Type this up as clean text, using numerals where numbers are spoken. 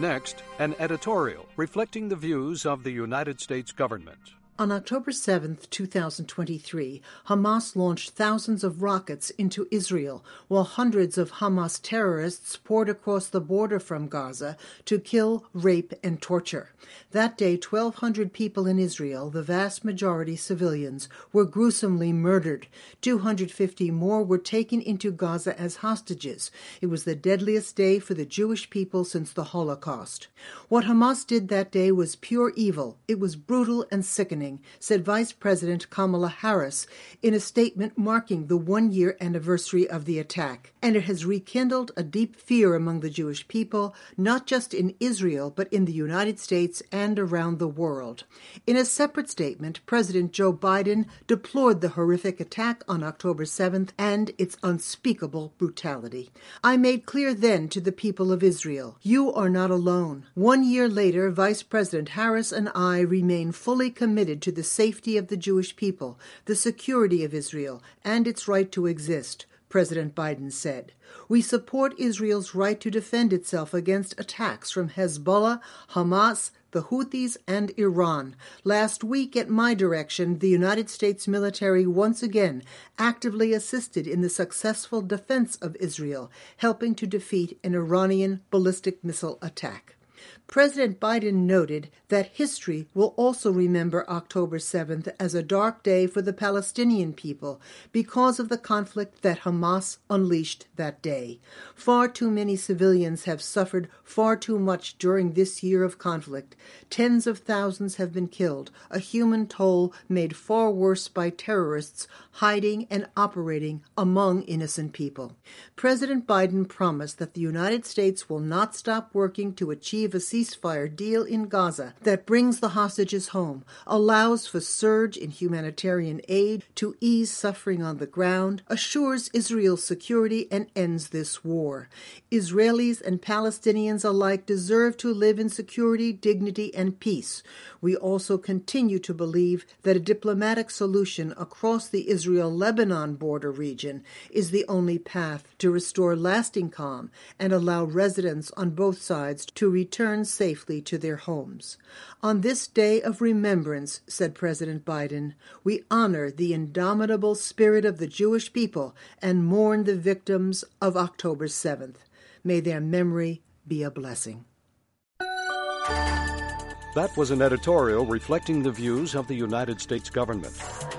Next, an editorial reflecting the views of the United States government. On October 7, 2023, Hamas launched thousands of rockets into Israel, while hundreds of Hamas terrorists poured across the border from Gaza to kill, rape, and torture. That day, 1,200 people in Israel, the vast majority civilians, were gruesomely murdered. 250 more were taken into Gaza as hostages. It was the deadliest day for the Jewish people since the Holocaust. What Hamas did that day was pure evil. It was brutal and sickening, said Vice President Kamala Harris in a statement marking the one-year anniversary of the attack. And it has rekindled a deep fear among the Jewish people, not just in Israel, but in the United States and around the world. In a separate statement, President Joe Biden deplored the horrific attack on October 7th and its unspeakable brutality. I made clear then to the people of Israel, you are not alone. 1 year later, Vice President Harris and I remain fully committed to the safety of the Jewish people, the security of Israel, and its right to exist, President Biden said. We support Israel's right to defend itself against attacks from Hezbollah, Hamas, the Houthis, and Iran. Last week, at my direction, the United States military once again actively assisted in the successful defense of Israel, helping to defeat an Iranian ballistic missile attack. President Biden noted that history will also remember October 7th as a dark day for the Palestinian people because of the conflict that Hamas unleashed that day. Far too many civilians have suffered far too much during this year of conflict. Tens of thousands have been killed, a human toll made far worse by terrorists hiding and operating among innocent people. President Biden promised that the United States will not stop working to achieve a ceasefire deal in Gaza that brings the hostages home, allows for surge in humanitarian aid to ease suffering on the ground, assures Israel's security, and ends this war. Israelis and Palestinians alike deserve to live in security, dignity, and peace. We also continue to believe that a diplomatic solution across the Israel-Lebanon border region is the only path to restore lasting calm and allow residents on both sides to return safely to their homes. On this day of remembrance, said President Biden, we honor the indomitable spirit of the Jewish people and mourn the victims of October 7th. May their memory be a blessing. That was an editorial reflecting the views of the United States government.